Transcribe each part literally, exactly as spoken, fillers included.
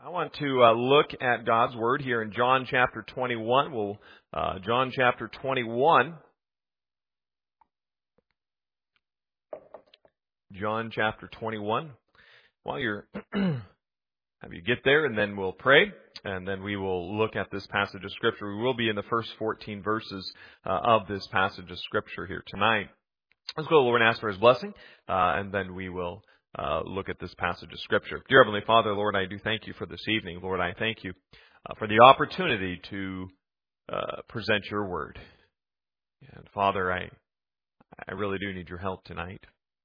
I want to uh, look at God's Word here in John chapter twenty-one. We'll, uh, John chapter twenty-one. John chapter twenty-one. While you're, have you get there, and then we'll pray, and then we will look at this passage of Scripture. We will be in the first fourteen verses uh, of this passage of Scripture here tonight. Let's go to the Lord and ask for His blessing, uh, and then we will Uh, look at this passage of Scripture. Dear Heavenly Father, Lord, I do thank you for this evening. Lord, I thank you uh, for the opportunity to uh, present your word. And Father, I I really do need your help tonight.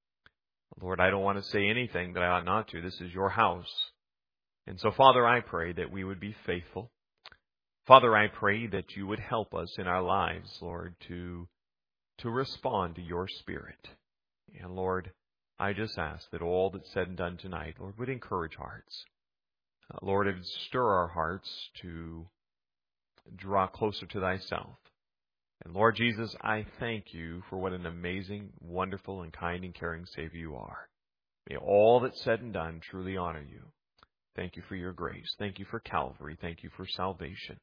Lord, I don't want to say anything that I ought not to. This is your house. And so, Father, I pray that we would be faithful. Father, I pray that you would help us in our lives, Lord, to to respond to your Spirit. And Lord, I just ask that all that's said and done tonight, Lord, would encourage hearts. Uh, Lord, it would stir our hearts to draw closer to thyself. And Lord Jesus, I thank you for what an amazing, wonderful, and kind and caring Savior you are. May all that's said and done truly honor you. Thank you for your grace. Thank you for Calvary. Thank you for salvation.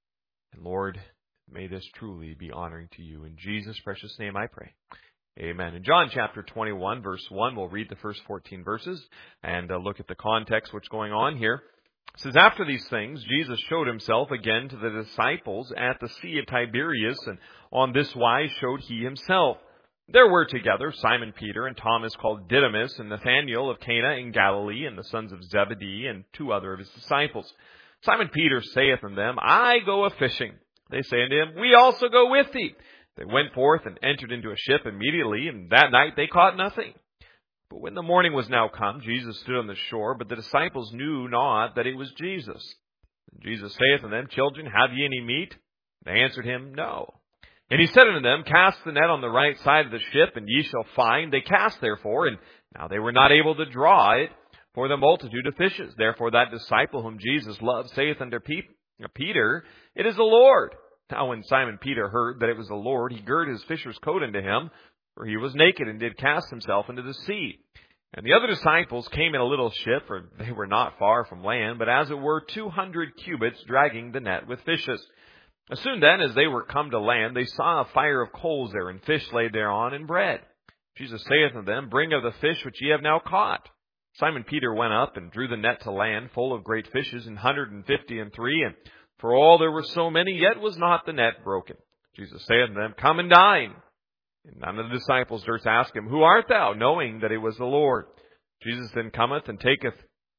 And Lord, may this truly be honoring to you. In Jesus' precious name I pray. Amen. In John chapter twenty-one, verse one, we'll read the first fourteen verses and uh, look at the context, what's going on here. It says, after these things, Jesus showed himself again to the disciples at the Sea of Tiberias, and on this wise showed he himself. There were together Simon Peter and Thomas called Didymus, and Nathanael of Cana in Galilee, and the sons of Zebedee, and two other of his disciples. Simon Peter saith unto them, I go a-fishing. They say unto him, we also go with thee. They went forth and entered into a ship immediately, and that night they caught nothing. But when the morning was now come, Jesus stood on the shore, but the disciples knew not that it was Jesus. And Jesus saith unto them, children, have ye any meat? They answered him, no. And he said unto them, cast the net on the right side of the ship, and ye shall find. They cast therefore, and now they were not able to draw it for the multitude of fishes. Therefore that disciple whom Jesus loved saith unto Peter, it is the Lord. Now when Simon Peter heard that it was the Lord, he girt his fisher's coat unto him, for he was naked, and did cast himself into the sea. And the other disciples came in a little ship, for they were not far from land, but as it were two hundred cubits, dragging the net with fishes. As soon then as they were come to land, they saw a fire of coals there, and fish laid thereon, and bread. Jesus saith unto them, bring of the fish which ye have now caught. Simon Peter went up, and drew the net to land, full of great fishes, an hundred and fifty and three, and for all there were so many, yet was not the net broken. Jesus saith unto them, come and dine. And none of the disciples durst ask him, who art thou? Knowing that it was the Lord. Jesus then cometh and taketh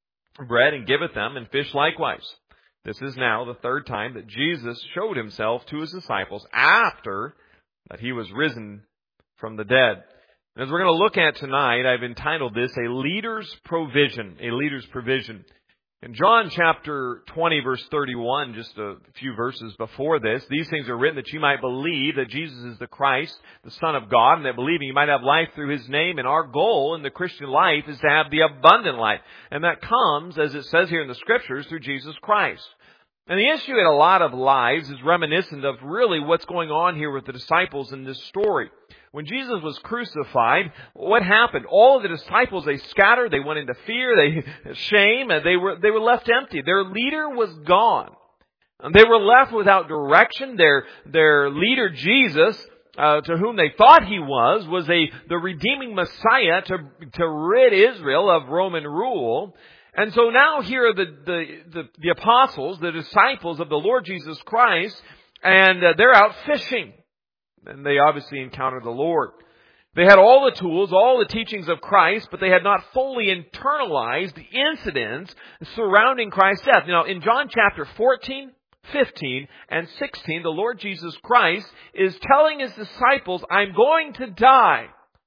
bread and giveth them, and fish likewise. This is now the third time that Jesus showed himself to his disciples after that he was risen from the dead. And as we're going to look at tonight, I've entitled this, A Leader's Provision. A Leader's Provision. In John chapter twenty, verse thirty-one, just a few verses before this, these things are written that you might believe that Jesus is the Christ, the Son of God, and that believing you might have life through His name. And our goal in the Christian life is to have the abundant life. And that comes, as it says here in the Scriptures, through Jesus Christ. And the issue in a lot of lives is reminiscent of really what's going on here with the disciples in this story. When Jesus was crucified, what happened? All of the disciples, they scattered, they went into fear, they shame, and they were they were left empty. Their leader was gone. And they were left without direction. Their their leader, Jesus, uh, to whom they thought he was, was a the redeeming Messiah to to rid Israel of Roman rule. And so now here are the the the, the apostles, the disciples of the Lord Jesus Christ, and uh, they're out fishing. And they obviously encountered the Lord. They had all the tools, all the teachings of Christ, but they had not fully internalized the incidents surrounding Christ's death. Now, in John chapter fourteen, fifteen, and sixteen, the Lord Jesus Christ is telling His disciples, I'm going to die,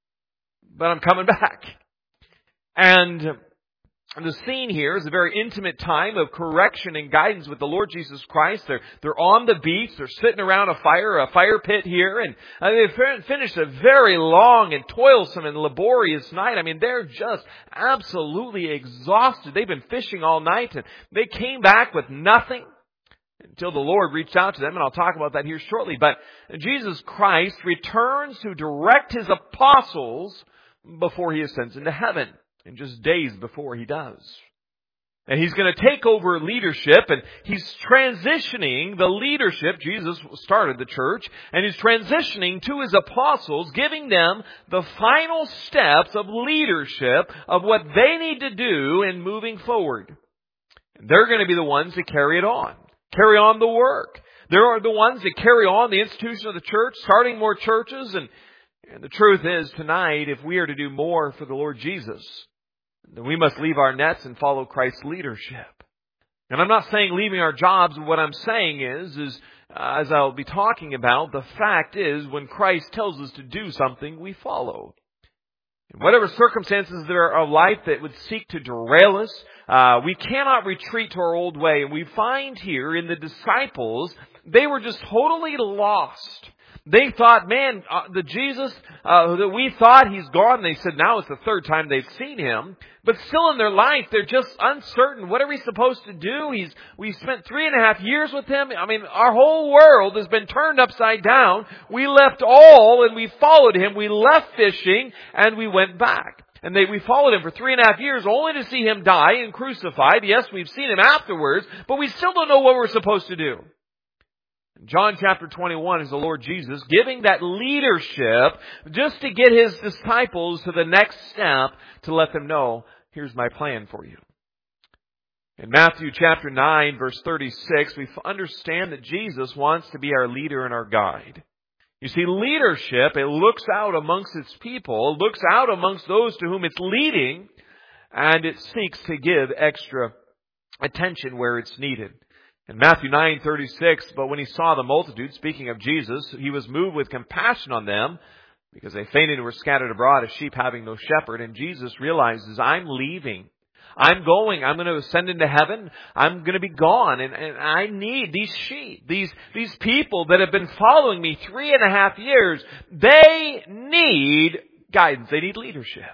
but I'm coming back. And the scene here is a very intimate time of correction and guidance with the Lord Jesus Christ. They're, they're on the beach. They're sitting around a fire, a fire pit here. And uh, they've finished a very long and toilsome and laborious night. I mean, they're just absolutely exhausted. They've been fishing all night, and they came back with nothing until the Lord reached out to them. And I'll talk about that here shortly. But Jesus Christ returns to direct His apostles before He ascends into heaven. And just days before He does. And He's going to take over leadership, and He's transitioning the leadership. Jesus started the church, and He's transitioning to His apostles, giving them the final steps of leadership of what they need to do in moving forward. And they're going to be the ones that carry it on, carry on the work. They're the ones that carry on the institution of the church, starting more churches. And, and the truth is, tonight, if we are to do more for the Lord Jesus, then we must leave our nets and follow Christ's leadership. And I'm not saying leaving our jobs. What I'm saying is, is uh, as I'll be talking about, the fact is when Christ tells us to do something, we follow. In whatever circumstances there are of life that would seek to derail us, uh, we cannot retreat to our old way. And we find here in the disciples, they were just totally lost. They thought, man, uh, the Jesus uh, that we thought He's gone. They said now it's the third time they've seen Him. But still in their life, they're just uncertain. What are we supposed to do? He's, we spent three and a half years with Him. I mean, our whole world has been turned upside down. We left all and we followed Him. We left fishing and we went back. And they, we followed Him for three and a half years only to see Him die and crucified. Yes, we've seen Him afterwards, but we still don't know what we're supposed to do. John chapter twenty-one is the Lord Jesus giving that leadership just to get His disciples to the next step to let them know, here's my plan for you. In Matthew chapter nine, verse thirty-six, we understand that Jesus wants to be our leader and our guide. You see, leadership, it looks out amongst its people, it looks out amongst those to whom it's leading, and it seeks to give extra attention where it's needed. In Matthew nine thirty-six, but when He saw the multitude, speaking of Jesus, He was moved with compassion on them because they fainted and were scattered abroad as sheep having no shepherd. And Jesus realizes, I'm leaving. I'm going. I'm going to ascend into heaven. I'm going to be gone. And, and I need these sheep, these, these people that have been following me three and a half years. They need guidance. They need leadership.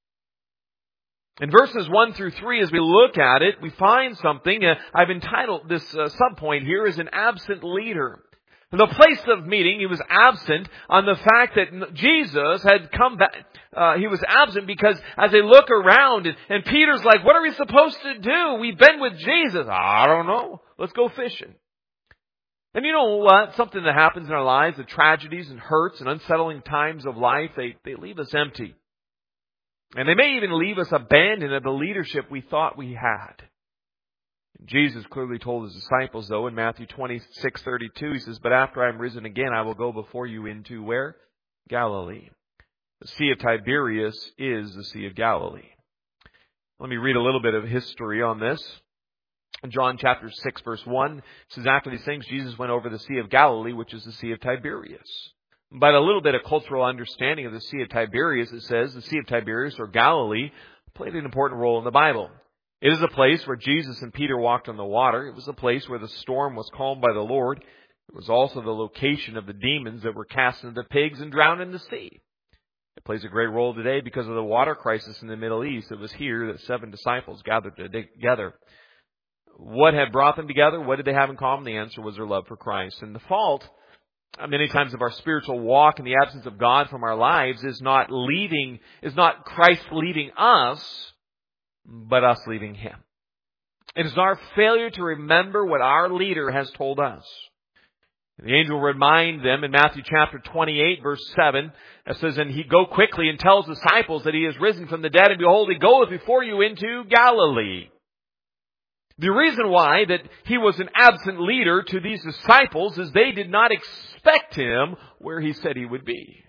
In verses one through three, as we look at it, we find something. Uh, I've entitled this uh, subpoint here as an absent leader. In the place of meeting, He was absent on the fact that Jesus had come back. Uh, he was absent because as they look around, and, and Peter's like, what are we supposed to do? We've been with Jesus. I don't know. Let's go fishing. And you know what? Something that happens in our lives, the tragedies and hurts and unsettling times of life, they, they leave us empty. And they may even leave us abandoned of the leadership we thought we had. Jesus clearly told His disciples, though, in Matthew twenty-six thirty-two, He says, but after I am risen again, I will go before you into where? Galilee. The Sea of Tiberias is the Sea of Galilee. Let me read a little bit of history on this. In John chapter six, verse one, it says, after these things, Jesus went over the Sea of Galilee, which is the Sea of Tiberias. But a little bit of cultural understanding of the Sea of Tiberias, it says the Sea of Tiberias, or Galilee, played an important role in the Bible. It is a place where Jesus and Peter walked on the water. It was a place where the storm was calmed by the Lord. It was also the location of the demons that were cast into the pigs and drowned in the sea. It plays a great role today because of the water crisis in the Middle East. It was here that seven disciples gathered together. What had brought them together? What did they have in common? The answer was their love for Christ. And the fault, many times, of our spiritual walk in the absence of God from our lives is not leaving, is not Christ leaving us, but us leaving Him. It is our failure to remember what our leader has told us. The angel will remind them in Matthew chapter twenty-eight, verse seven, it says, and He go quickly and tells the disciples that He is risen from the dead, and behold, He goeth before you into Galilee. The reason why that He was an absent leader to these disciples is they did not expect Him where He said He would be.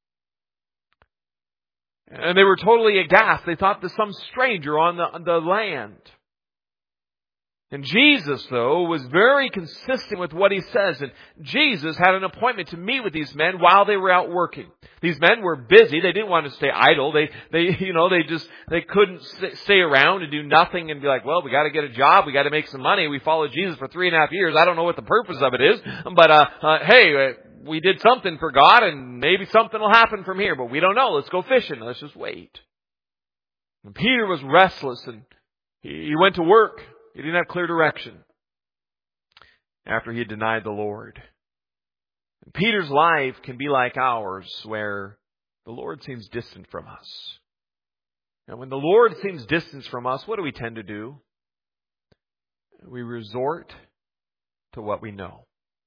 And they were totally aghast. They thought there's some stranger on the, on the land. And Jesus, though, was very consistent with what He says. And Jesus had an appointment to meet with these men while they were out working. These men were busy. They didn't want to stay idle. They, they, you know, they just, they couldn't stay around and do nothing and be like, well, we got to get a job. We got to make some money. We followed Jesus for three and a half years. I don't know what the purpose of it is. But, uh, uh hey, we did something for God and maybe something will happen from here. But we don't know. Let's go fishing. Let's just wait. And Peter was restless and he, he went to work. He didn't have clear direction after he had denied the Lord. And Peter's life can be like ours, where the Lord seems distant from us. And when the Lord seems distant from us, what do we tend to do? we resort to what we know.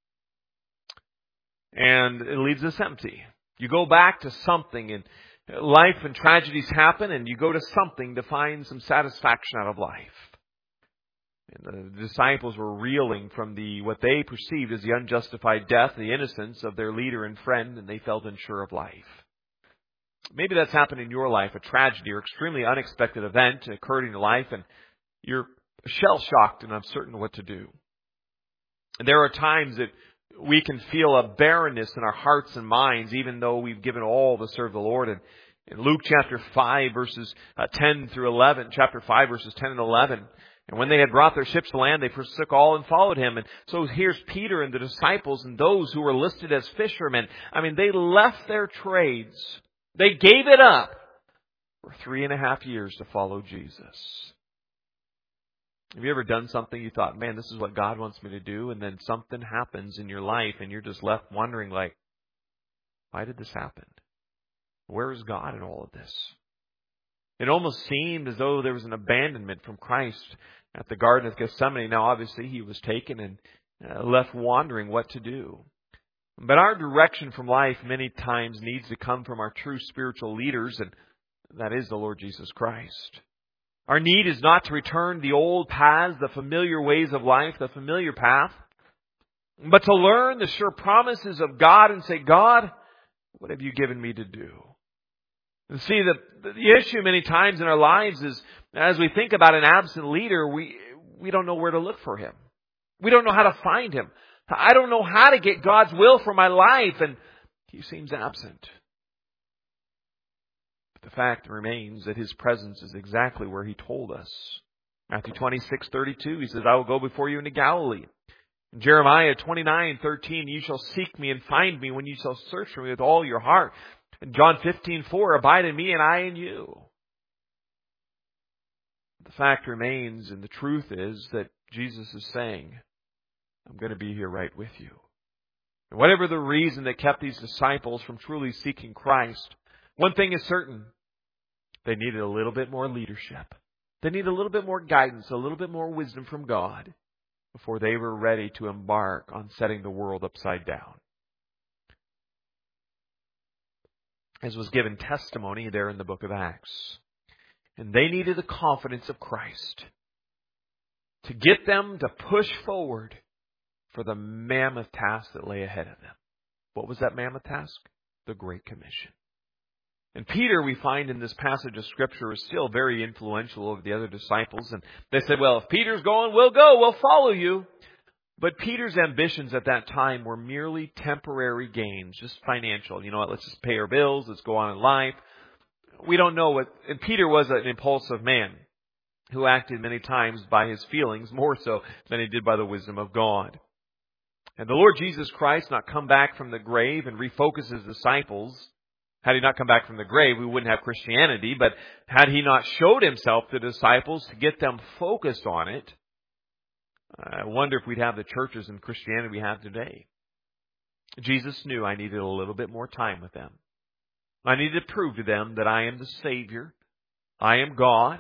And it leaves us empty. You go back to something, and life and tragedies happen, and you go to something to find some satisfaction out of life. And the disciples were reeling from the what they perceived as the unjustified death, the innocence of their leader and friend, and they felt unsure of life. Maybe that's happened in your life, a tragedy or extremely unexpected event occurred in your life, and you're shell-shocked and uncertain what to do. And there are times that we can feel a barrenness in our hearts and minds, even though we've given all to serve the Lord. And in Luke chapter five, verses ten through eleven, chapter five, verses ten and eleven, and when they had brought their ships to land, they forsook all and followed him. And so here's Peter and the disciples and those who were listed as fishermen. I mean, they left their trades. They gave it up for three and a half years to follow Jesus. Have you ever done something you thought, man, this is what God wants me to do, and then something happens in your life and you're just left wondering, like, why did this happen? Where is God in all of this? It almost seemed as though there was an abandonment from Christ at the Garden of Gethsemane. Now, obviously, he was taken and uh, left wondering what to do. But our direction from life many times needs to come from our true spiritual leaders, and that is the Lord Jesus Christ. Our need is not to return the old paths, the familiar ways of life, the familiar path, but to learn the sure promises of God and say, God, what have you given me to do? And see, the, the issue many times in our lives is, as we think about an absent leader, we, we don't know where to look for him. We don't know how to find him. I don't know how to get God's will for my life, and he seems absent. But the fact remains that his presence is exactly where he told us. Matthew twenty-six thirty-two, he says, I will go before you into Galilee. In Jeremiah twenty-nine thirteen, you shall seek me and find me when you shall search for me with all your heart. In John fifteen four, abide in me and I in you. The fact remains, and the truth is, that Jesus is saying, I'm going to be here right with you. And whatever the reason that kept these disciples from truly seeking Christ, one thing is certain. They needed a little bit more leadership. They needed a little bit more guidance, a little bit more wisdom from God before they were ready to embark on setting the world upside down. As was given testimony there in the book of Acts. And they needed the confidence of Christ to get them to push forward for the mammoth task that lay ahead of them. What was that mammoth task? The Great Commission. And Peter, we find in this passage of Scripture, is still very influential over the other disciples. And they said, well, if Peter's going, we'll go, we'll follow you. But Peter's ambitions at that time were merely temporary gains, just financial. You know what, let's just pay our bills, let's go on in life. We don't know what... And Peter was an impulsive man who acted many times by his feelings more so than he did by the wisdom of God. And the Lord Jesus Christ not come back from the grave and refocus his disciples. Had he not come back from the grave, we wouldn't have Christianity. But had he not showed himself to disciples to get them focused on it, I wonder if we'd have the churches and Christianity we have today. Jesus knew I needed a little bit more time with them. I needed to prove to them that I am the Savior. I am God.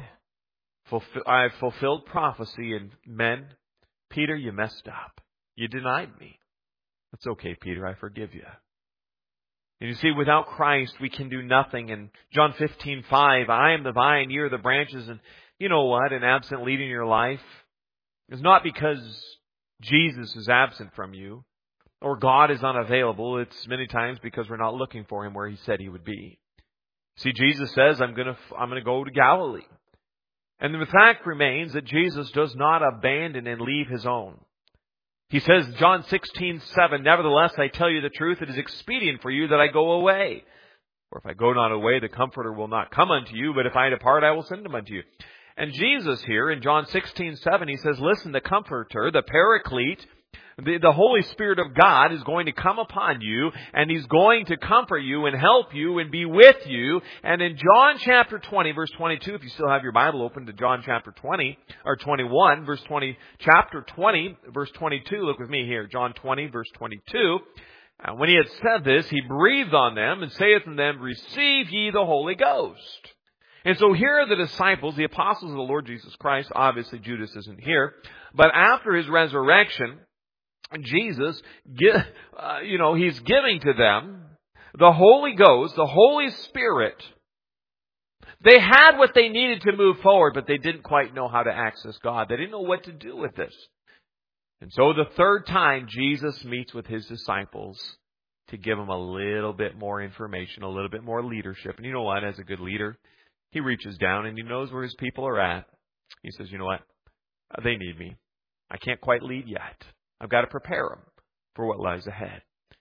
I have fulfilled prophecy. And men, Peter, you messed up. You denied me. That's okay, Peter. I forgive you. And you see, without Christ, we can do nothing. In John fifteen five, I am the vine, you are the branches. And you know what? An absent leader in your life is not because Jesus is absent from you or God is unavailable. It's many times because we're not looking for him where he said he would be. See, Jesus says, I'm going to, I'm going to go to Galilee. And the fact remains that Jesus does not abandon and leave his own. He says, John sixteen seven, nevertheless, I tell you the truth, it is expedient for you that I go away. For if I go not away, the Comforter will not come unto you, but if I depart, I will send him unto you. And Jesus here in John sixteen seven, he says, listen, the Comforter, the Paraclete, the, the Holy Spirit of God is going to come upon you, and he's going to comfort you and help you and be with you. And in John chapter twenty, verse twenty-two, if you still have your Bible open to John chapter twenty, or twenty-one, verse twenty, chapter twenty, verse twenty-two, look with me here, John twenty, verse twenty-two. And when he had said this, he breathed on them and saith unto them, receive ye the Holy Ghost. And so here are the disciples, the apostles of the Lord Jesus Christ. Obviously, Judas isn't here. But after his resurrection, Jesus, uh, you know, he's giving to them the Holy Ghost, the Holy Spirit. They had what they needed to move forward, but they didn't quite know how to access God. They didn't know what to do with this. And so the third time, Jesus meets with his disciples to give them a little bit more information, a little bit more leadership. And you know what? As a good leader, he reaches down and he knows where his people are at. He says, you know what? They need me. I can't quite lead yet. I've got to prepare them for what lies ahead.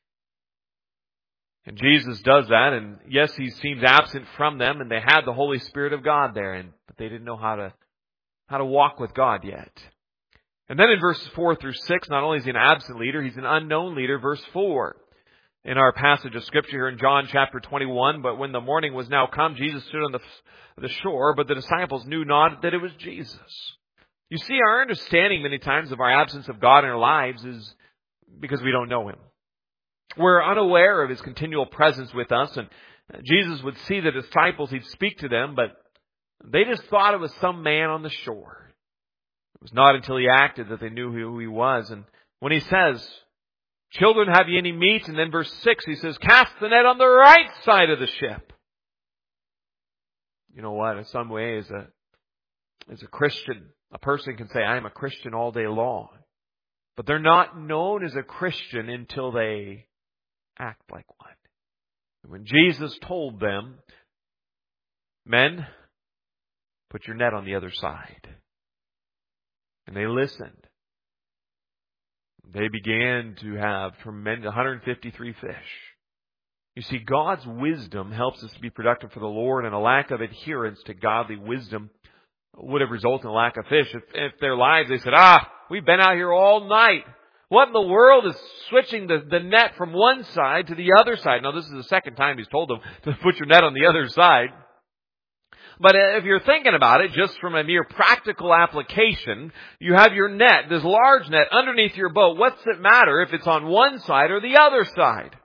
And Jesus does that, and yes, he seems absent from them, and they had the Holy Spirit of God there, and but they didn't know how to how to walk with God yet. And then in verses four through six, not only is he an absent leader, he's an unknown leader. Verse four, in our passage of Scripture here in John chapter twenty-one, but when the morning was now come, Jesus stood on the, the shore, but the disciples knew not that it was Jesus. You see, our understanding many times of our absence of God in our lives is because we don't know him. We're unaware of his continual presence with us, and Jesus would see the disciples, he'd speak to them, but they just thought it was some man on the shore. It was not until he acted that they knew who he was. And when he says, children, have ye any meat? And then verse six, he says, cast the net on the right side of the ship. You know what? In some way, as a, as a Christian, a person can say, I am a Christian all day long. But they're not known as a Christian until they act like one. And when Jesus told them, men, put your net on the other side. And they listened. They began to have tremendous one hundred fifty-three fish. You see, God's wisdom helps us to be productive for the Lord, and a lack of adherence to godly wisdom would have resulted in a lack of fish. If, if their lives, they said, ah, we've been out here all night. What in the world is switching the, the net from one side to the other side? Now, this is the second time he's told them to put your net on the other side. But if you're thinking about it, just from a mere practical application, you have your net, this large net underneath your boat. What's it matter if it's on one side or the other side?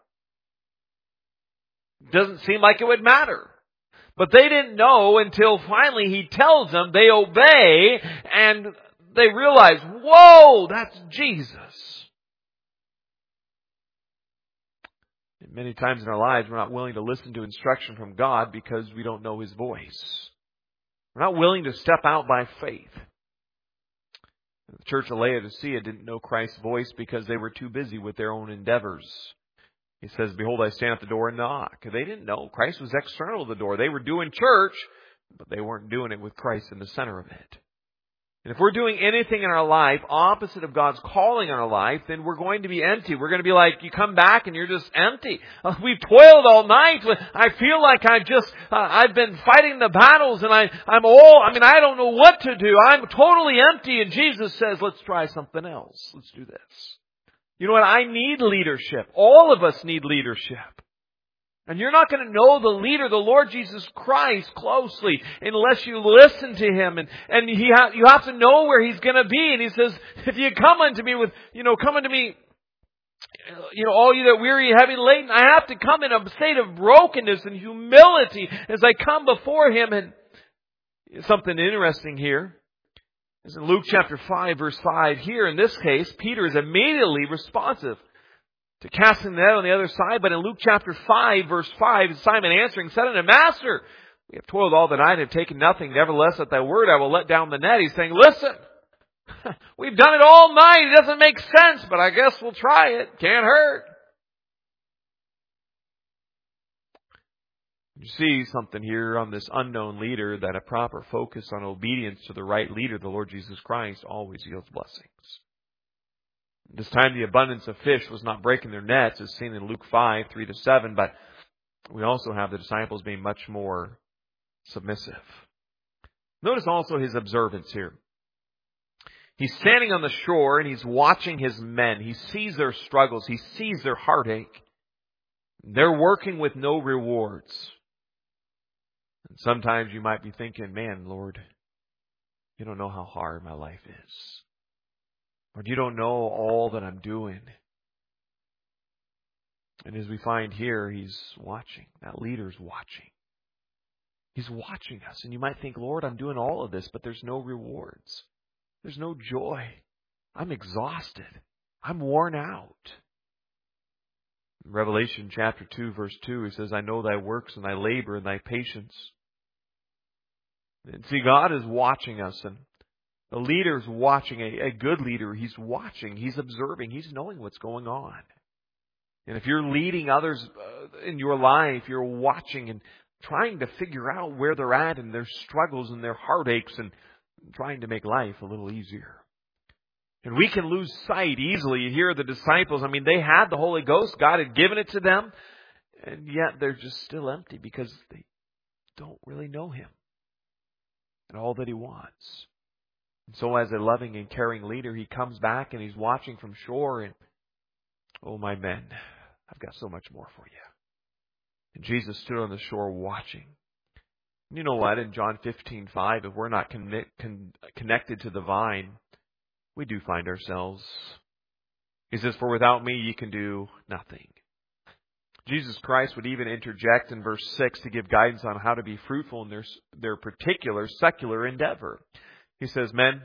Doesn't seem like it would matter. But they didn't know until finally he tells them, they obey, and they realize, whoa, that's Jesus. And many times in our lives, we're not willing to listen to instruction from God because we don't know his voice. We're not willing to step out by faith. The church of Laodicea didn't know Christ's voice because they were too busy with their own endeavors. He says, behold, I stand at the door and knock. They didn't know. Christ was external to the door. They were doing church, but they weren't doing it with Christ in the center of it. And if we're doing anything in our life opposite of God's calling in our life, then we're going to be empty. We're going to be like, you come back and you're just empty. Uh, we've toiled all night. I feel like I've just, uh, I've been fighting the battles and I, I'm all, I mean, I don't know what to do. I'm totally empty. And Jesus says, let's try something else. Let's do this. You know what? I need leadership. All of us need leadership. And you're not going to know the leader, the Lord Jesus Christ, closely unless you listen to him. And, and he ha- you have to know where he's going to be. And he says, if you come unto me with, you know, come unto me, you know, all you that weary, heavy laden, I have to come in a state of brokenness and humility as I come before him. And something interesting here is in Luke chapter five, verse five. Here, in this case, Peter is immediately responsive to casting the net on the other side. But in Luke chapter five, verse five, Simon answering said unto him, Master, we have toiled all the night and have taken nothing. Nevertheless, at thy word I will let down the net. He's saying, listen, we've done it all night. It doesn't make sense, but I guess we'll try it. Can't hurt. You see something here on this unknown leader, that a proper focus on obedience to the right leader, the Lord Jesus Christ, always yields blessings. This time the abundance of fish was not breaking their nets, as seen in Luke five, three to seven, but we also have the disciples being much more submissive. Notice also his observance here. He's standing on the shore and he's watching his men. He sees their struggles. He sees their heartache. They're working with no rewards. And sometimes you might be thinking, man, Lord, you don't know how hard my life is. Or you don't know all that I'm doing. And as we find here, he's watching. That leader's watching. He's watching us. And you might think, Lord, I'm doing all of this, but there's no rewards. There's no joy. I'm exhausted. I'm worn out. In Revelation chapter two, verse two, he says, I know thy works and thy labor and thy patience. And see, God is watching us, and the leader's watching. A, a good leader, he's watching, he's observing, he's knowing what's going on. And if you're leading others uh, in your life, you're watching and trying to figure out where they're at and their struggles and their heartaches and trying to make life a little easier. And we can lose sight easily. Here are the disciples. I mean, they had the Holy Ghost. God had given it to them. And yet they're just still empty because they don't really know Him and all that He wants. And so as a loving and caring leader, He comes back and He's watching from shore. And, oh, my men, I've got so much more for you. And Jesus stood on the shore watching. And you know what? In John fifteen five, if we're not con- con- connected to the vine, we do find ourselves. He says, for without me you can do nothing. Jesus Christ would even interject in verse six to give guidance on how to be fruitful in their, their particular secular endeavor. He says, men,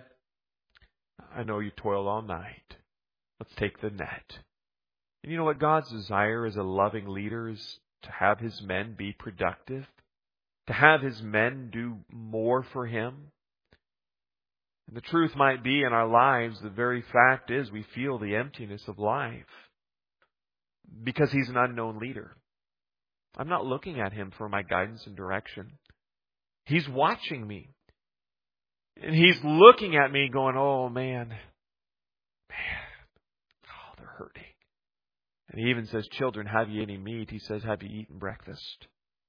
I know you toiled all night. Let's take the net. And you know what? God's desire as a loving leader is to have His men be productive, to have His men do more for Him. And the truth might be in our lives, the very fact is we feel the emptiness of life because He's an unknown leader. I'm not looking at Him for my guidance and direction. He's watching me. And He's looking at me going, oh man, man, oh, they're hurting. And He even says, children, have you any meat? He says, have you eaten breakfast?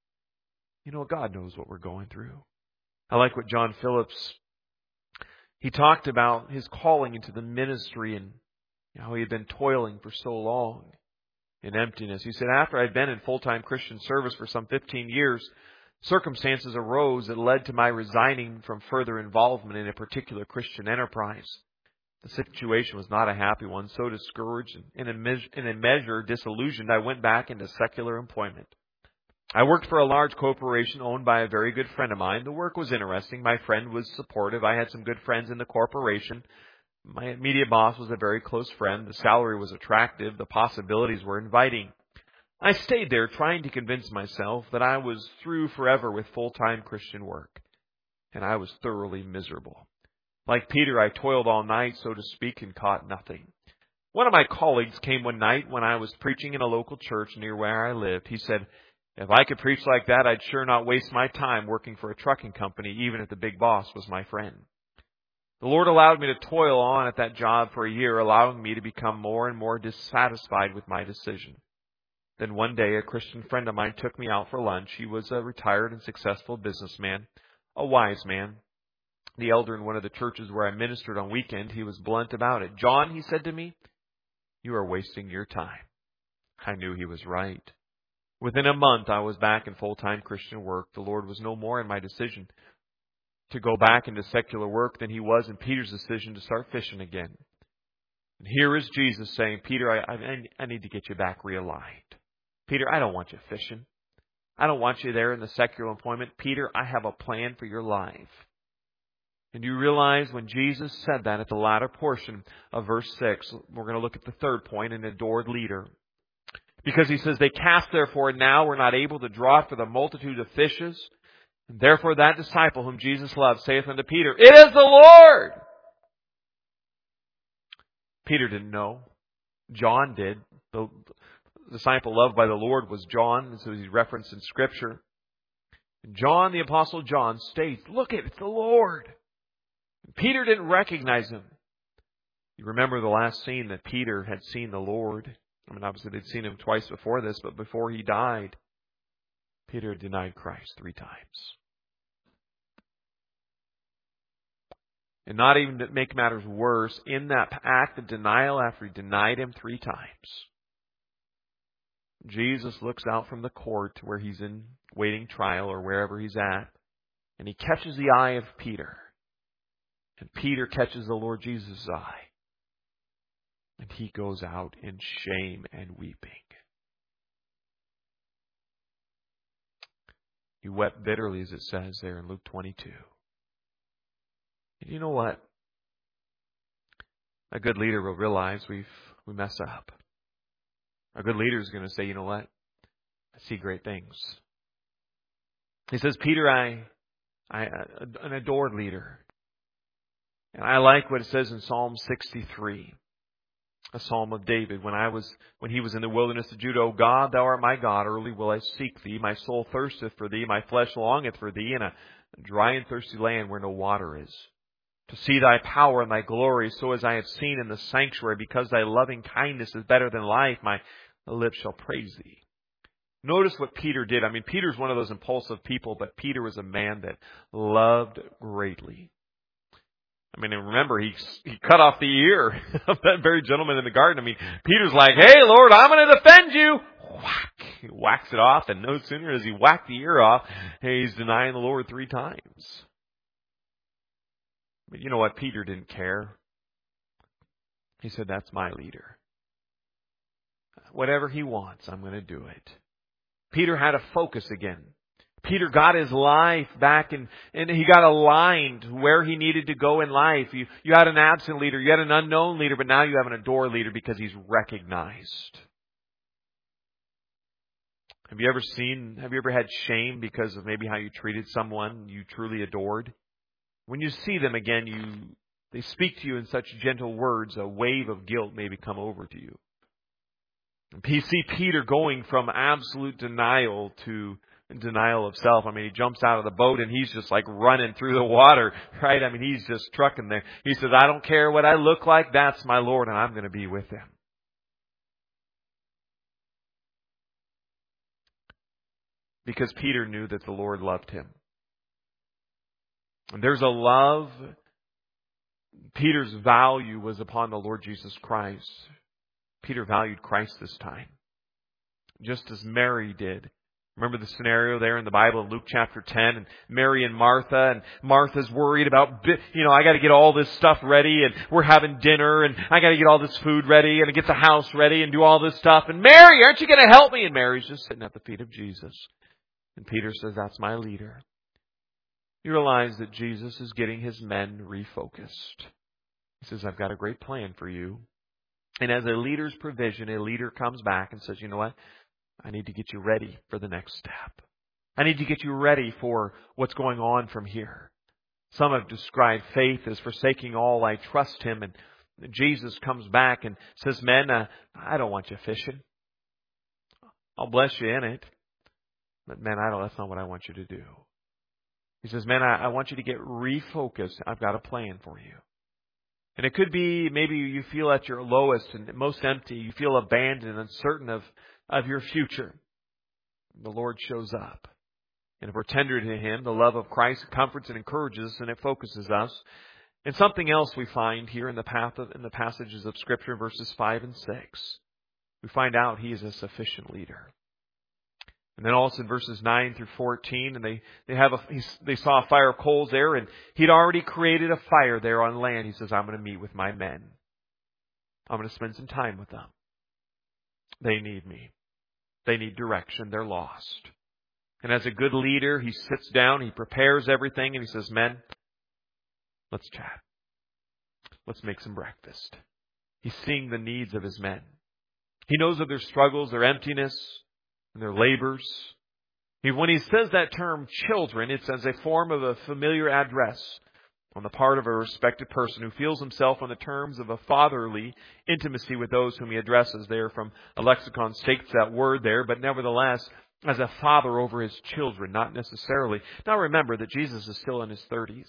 You know, God knows what we're going through. I like what John Phillips, he talked about his calling into the ministry and how he had been toiling for so long in emptiness. He said, after I'd been in full-time Christian service for some fifteen years, circumstances arose that led to my resigning from further involvement in a particular Christian enterprise. The situation was not a happy one. So discouraged and in a, measure, in a measure disillusioned, I went back into secular employment. I worked for a large corporation owned by a very good friend of mine. The work was interesting. My friend was supportive. I had some good friends in the corporation. My immediate boss was a very close friend. The salary was attractive. The possibilities were inviting. I stayed there trying to convince myself that I was through forever with full-time Christian work. And I was thoroughly miserable. Like Peter, I toiled all night, so to speak, and caught nothing. One of my colleagues came one night when I was preaching in a local church near where I lived. He said, if I could preach like that, I'd sure not waste my time working for a trucking company, even if the big boss was my friend. The Lord allowed me to toil on at that job for a year, allowing me to become more and more dissatisfied with my decision. Then one day, a Christian friend of mine took me out for lunch. He was a retired and successful businessman, a wise man. The elder in one of the churches where I ministered on weekend, he was blunt about it. John, he said to me, you are wasting your time. I knew he was right. Within a month, I was back in full-time Christian work. The Lord was no more in my decision to go back into secular work than He was in Peter's decision to start fishing again. And here is Jesus saying, Peter, I, I, I need to get you back realigned. Peter, I don't want you fishing. I don't want you there in the secular employment. Peter, I have a plan for your life. And you realize when Jesus said that at the latter portion of verse six, we're going to look at the third point, an adored leader. Because He says, they cast therefore now were not able to draw for the multitude of fishes. And therefore that disciple whom Jesus loved saith unto Peter, it is the Lord! Peter didn't know. John did. The disciple loved by the Lord was John, and so he's referenced in Scripture. And John, the Apostle John, states, look it, it's the Lord. And Peter didn't recognize Him. You remember the last scene that Peter had seen the Lord. I mean, obviously they'd seen Him twice before this, but before he died, Peter denied Christ three times. And not even to make matters worse, in that act of denial after he denied Him three times, Jesus looks out from the court where he's in waiting trial or wherever he's at, and He catches the eye of Peter. And Peter catches the Lord Jesus' eye. And he goes out in shame and weeping. He wept bitterly, as it says there in Luke twenty-two. And you know what? A good leader will realize we've we mess up. A good leader is going to say, you know what? I see great things. He says, Peter, I, I, an adored leader. And I like what it says in Psalm sixty-three, a psalm of David. When I was, when he was in the wilderness of Judah, O God, thou art my God. Early will I seek thee. My soul thirsteth for thee. My flesh longeth for thee in a dry and thirsty land where no water is. To see thy power and thy glory, so as I have seen in the sanctuary, because thy loving kindness is better than life, my lips shall praise thee. Notice what Peter did. I mean, Peter's one of those impulsive people, but Peter was a man that loved greatly. I mean, and remember, he he cut off the ear of that very gentleman in the garden. I mean, Peter's like, hey, Lord, I'm going to defend you. Whack. He whacks it off, and no sooner does he whack the ear off, he's denying the Lord three times. But you know what? Peter didn't care. He said, that's my leader. Whatever he wants, I'm going to do it. Peter had a focus again. Peter got his life back and, and he got aligned where he needed to go in life. You, you had an absent leader, you had an unknown leader, but now you have an adored leader because he's recognized. Have you ever seen, have you ever had shame because of maybe how you treated someone you truly adored? When you see them again, you they speak to you in such gentle words, a wave of guilt maybe come over to you. And you see Peter going from absolute denial to denial of self. I mean, he jumps out of the boat and he's just like running through the water, right? I mean, he's just trucking there. He says, I don't care what I look like, that's my Lord, and I'm going to be with him. Because Peter knew that the Lord loved him. And there's a love. Peter's value was upon the Lord Jesus Christ. Peter valued Christ this time, just as Mary did. Remember the scenario there in the Bible in Luke chapter ten, and Mary and Martha, and Martha's worried about, you know, I got to get all this stuff ready, and we're having dinner, and I got to get all this food ready, and get the house ready, and do all this stuff. And Mary, aren't you going to help me? And Mary's just sitting at the feet of Jesus. And Peter says, that's my leader. You realize that Jesus is getting his men refocused. He says, I've got a great plan for you. And as a leader's provision, a leader comes back and says, you know what? I need to get you ready for the next step. I need to get you ready for what's going on from here. Some have described faith as forsaking all. I trust him. And Jesus comes back and says, men, uh, I don't want you fishing. I'll bless you in it. But men, I don't, that's not what I want you to do. He says, man, I, I want you to get refocused. I've got a plan for you. And it could be maybe you feel at your lowest and most empty. You feel abandoned and uncertain of, of your future. The Lord shows up. And if we're tender to him, the love of Christ comforts and encourages us, and it focuses us. And something else we find here in the path of, in the passages of Scripture, verses five and six. We find out he is a sufficient leader. And then also in verses nine through fourteen, and they, they have a, they saw a fire of coals there, and he'd already created a fire there on land. He says, I'm going to meet with my men. I'm going to spend some time with them. They need me. They need direction. They're lost. And as a good leader, he sits down, he prepares everything, and he says, men, let's chat. Let's make some breakfast. He's seeing the needs of his men. He knows of their struggles, their emptiness, and their labors. He, when he says that term children, it's as a form of a familiar address on the part of a respected person who feels himself on the terms of a fatherly intimacy with those whom he addresses. There from a lexicon states that word there, but nevertheless, as a father over his children, not necessarily. Now remember that Jesus is still in his thirties.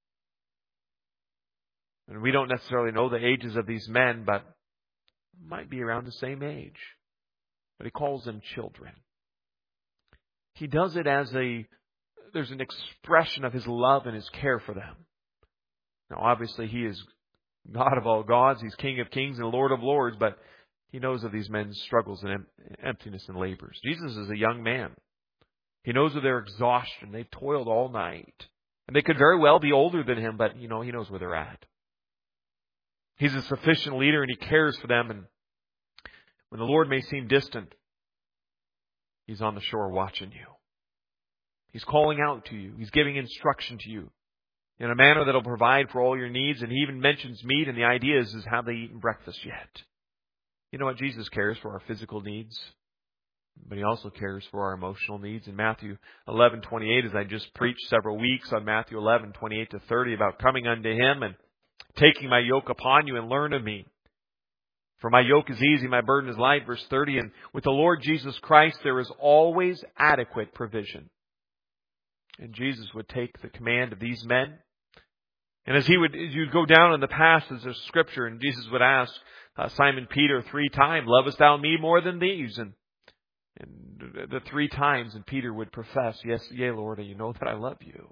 And we don't necessarily know the ages of these men, but might be around the same age. But he calls them children. He does it as a, there's an expression of his love and his care for them. Now obviously he is God of all gods, he's King of kings and Lord of lords, but he knows of these men's struggles and emptiness and labors. Jesus is a young man. He knows of their exhaustion. They've toiled all night. And they could very well be older than him, but you know, he knows where they're at. He's a sufficient leader and he cares for them. And when the Lord may seem distant, he's on the shore watching you. He's calling out to you. He's giving instruction to you in a manner that will provide for all your needs. And He even mentions meat, and the idea is, is have they eaten breakfast yet? You know what? Jesus cares for our physical needs, but He also cares for our emotional needs. In Matthew eleven twenty-eight, as I just preached several weeks on Matthew eleven twenty-eight to thirty about coming unto Him and taking my yoke upon you and learn of me. For my yoke is easy, my burden is light. Verse thirty, and with the Lord Jesus Christ there is always adequate provision. And Jesus would take the command of these men. And as he would, as you'd go down in the passages of Scripture, and Jesus would ask uh, Simon Peter three times, lovest thou me more than these? And, and the three times, and Peter would profess, yes, yea, Lord, and you know that I love you.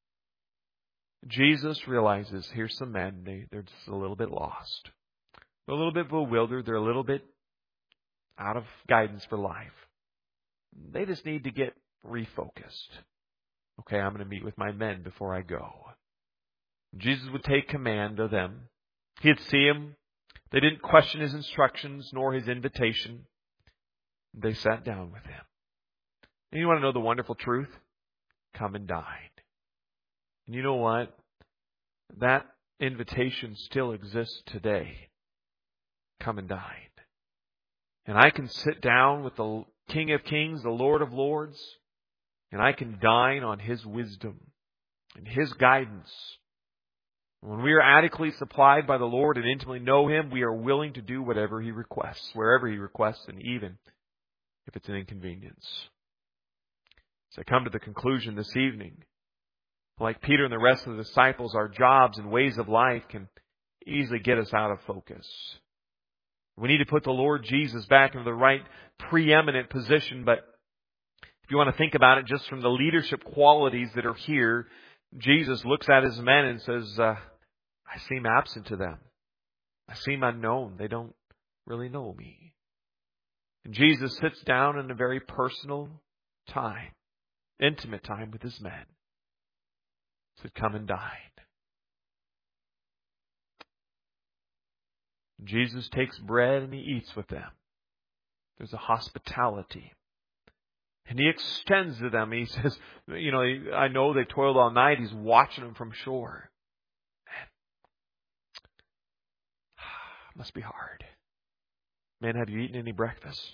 Jesus realizes, here's some men, they, they're just a little bit lost. They're a little bit bewildered. They're a little bit out of guidance for life. They just need to get refocused. Okay, I'm going to meet with my men before I go. Jesus would take command of them. He'd see them. They didn't question His instructions nor His invitation. They sat down with Him. And you want to know the wonderful truth? Come and dine. And you know what? That invitation still exists today. Come and dine. And I can sit down with the King of Kings, the Lord of Lords, and I can dine on His wisdom and His guidance. When we are adequately supplied by the Lord and intimately know Him, we are willing to do whatever He requests, wherever He requests, and even if it's an inconvenience. So I come to the conclusion this evening, like Peter and the rest of the disciples, our jobs and ways of life can easily get us out of focus. We need to put the Lord Jesus back into the right preeminent position, but if you want to think about it just from the leadership qualities that are here, Jesus looks at His men and says, uh, I seem absent to them. I seem unknown. They don't really know me. And Jesus sits down in a very personal time, intimate time with His men. He said, come and dine. Jesus takes bread and He eats with them. There's a hospitality. And He extends to them. He says, you know, I know they toiled all night. He's watching them from shore. Man, must be hard. Man, have you eaten any breakfast?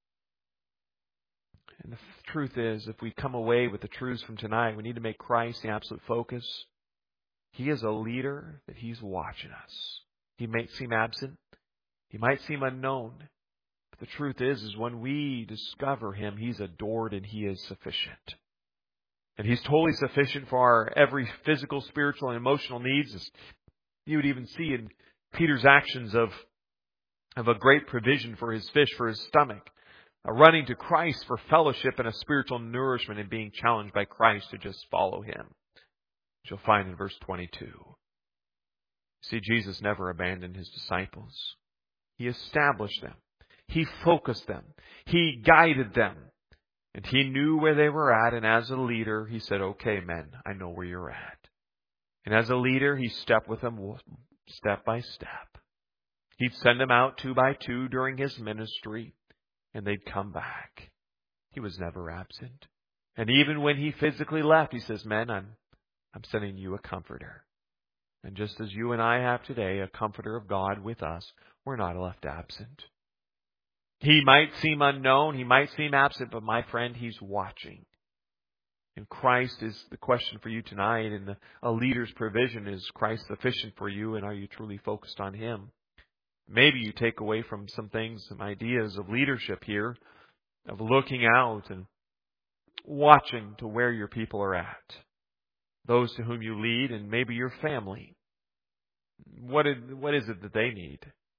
And the truth is, if we come away with the truths from tonight, we need to make Christ the absolute focus. He is a leader that He's watching us. He might seem absent. He might seem unknown. But the truth is, is when we discover Him, He's adored and He is sufficient. And He's totally sufficient for our every physical, spiritual, and emotional needs. As you would even see in Peter's actions of, of a great provision for his fish, for his stomach. A running to Christ for fellowship and a spiritual nourishment and being challenged by Christ to just follow Him. Which you'll find in verse twenty-two. See, Jesus never abandoned His disciples. He established them. He focused them. He guided them. And He knew where they were at. And as a leader, He said, okay, men, I know where you're at. And as a leader, He stepped with them step by step. He'd send them out two by two during His ministry. And they'd come back. He was never absent. And even when He physically left, He says, men, I'm, I'm sending you a comforter. And just as you and I have today, a comforter of God with us, we're not left absent. He might seem unknown, He might seem absent, but my friend, He's watching. And Christ is the question for you tonight, and the, a leader's provision, is Christ sufficient for you, and are you truly focused on Him? Maybe you take away from some things, some ideas of leadership here, of looking out and watching to where your people are at. Those to whom you lead, and maybe your family. What is, what is it that they need?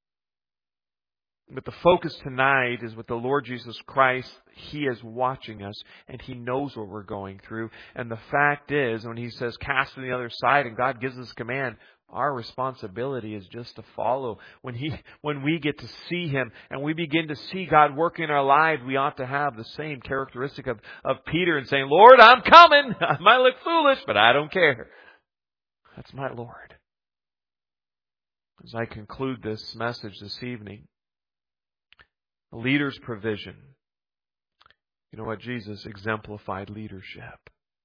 But the focus tonight is with the Lord Jesus Christ. He is watching us, and He knows what we're going through. And the fact is, when He says, cast to the other side, and God gives us command, our responsibility is just to follow. When He, when we get to see Him, and we begin to see God work in our lives, we ought to have the same characteristic of, of Peter and saying, Lord, I'm coming. I might look foolish, but I don't care. That's my Lord. As I conclude this message this evening, a leader's provision. You know what? Jesus exemplified leadership.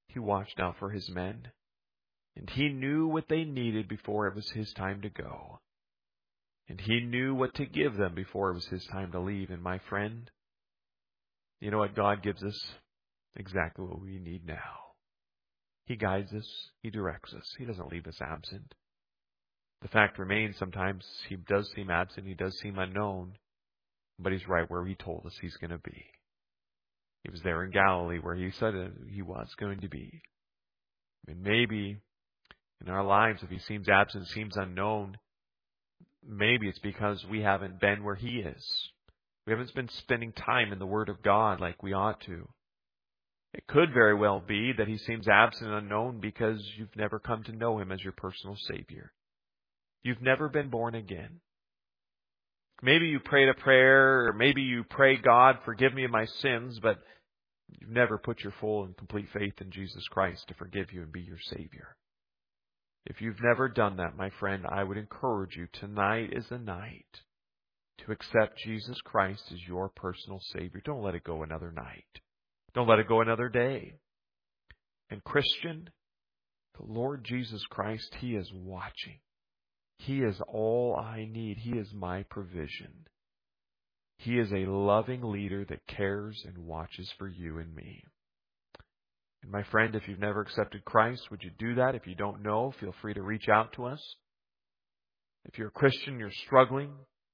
He watched out for His men. And He knew what they needed before it was His time to go. And He knew what to give them before it was His time to leave. And my friend, you know what? God gives us exactly what we need now. He guides us. He directs us. He doesn't leave us absent. The fact remains, sometimes He does seem absent. He does seem unknown. But He's right where He told us He's going to be. He was there in Galilee where He said He was going to be. I mean, maybe in our lives, if He seems absent, seems unknown, maybe it's because we haven't been where He is. We haven't been spending time in the Word of God like we ought to. It could very well be that He seems absent and unknown because you've never come to know Him as your personal Savior. You've never been born again. Maybe you prayed a prayer, or maybe you pray, God, forgive me of my sins, but you've never put your full and complete faith in Jesus Christ to forgive you and be your Savior. If you've never done that, my friend, I would encourage you, tonight is the night to accept Jesus Christ as your personal Savior. Don't let it go another night. Don't let it go another day. And Christian, the Lord Jesus Christ, He is watching. He is all I need. He is my provision. He is a loving leader that cares and watches for you and me. And my friend, if you've never accepted Christ, would you do that? If you don't know, feel free to reach out to us. If you're a Christian, you're struggling,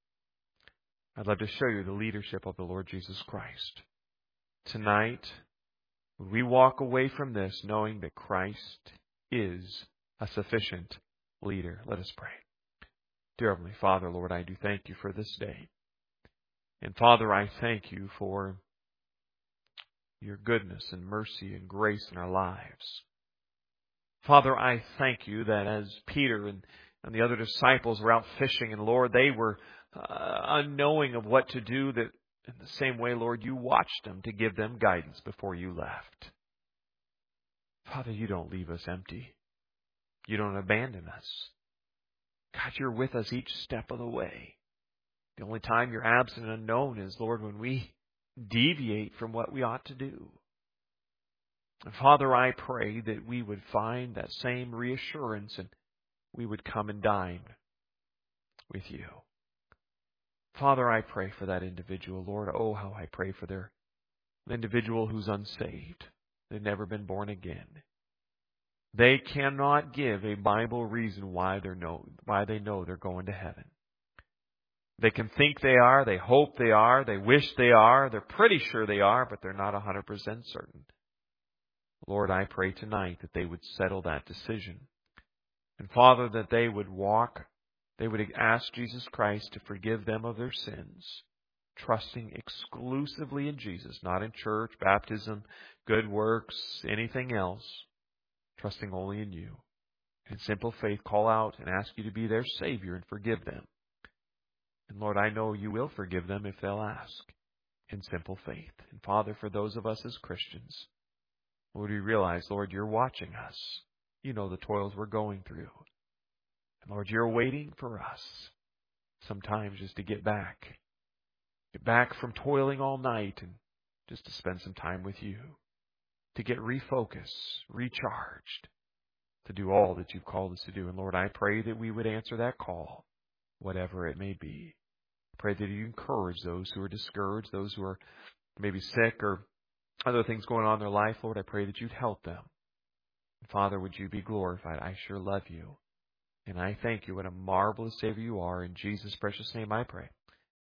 I'd love to show you the leadership of the Lord Jesus Christ. Tonight, we walk away from this knowing that Christ is a sufficient leader. Let us pray. Dear Heavenly Father, Lord, I do thank You for this day. And Father, I thank You for Your goodness and mercy and grace in our lives. Father, I thank You that as Peter and, and the other disciples were out fishing, and Lord, they were uh, unknowing of what to do, that in the same way, Lord, You watched them to give them guidance before You left. Father, You don't leave us empty. You don't abandon us. God, You're with us each step of the way. The only time You're absent and unknown is, Lord, when we deviate from what we ought to do. And Father, I pray that we would find that same reassurance and we would come and dine with You. Father, I pray for that individual, Lord. Oh, how I pray for their individual who's unsaved. They've never been born again. They cannot give a Bible reason why they're know, why they know they're going to heaven. They can think they are, they hope they are, they wish they are, they're pretty sure they are, but they're not one hundred percent certain. Lord, I pray tonight that they would settle that decision. And Father, that they would walk, they would ask Jesus Christ to forgive them of their sins, trusting exclusively in Jesus, not in church, baptism, good works, anything else, trusting only in You. In simple faith, call out and ask You to be their Savior and forgive them. And Lord, I know You will forgive them if they'll ask in simple faith. And Father, for those of us as Christians, Lord, we realize, Lord, You're watching us. You know the toils we're going through. And Lord, You're waiting for us sometimes just to get back. Get back from toiling all night and just to spend some time with You. To get refocused, recharged, to do all that You've called us to do. And Lord, I pray that we would answer that call, whatever it may be. I pray that You encourage those who are discouraged, those who are maybe sick or other things going on in their life. Lord, I pray that You'd help them. Father, would You be glorified? I sure love You. And I thank You. What a marvelous Savior You are. In Jesus' precious name I pray.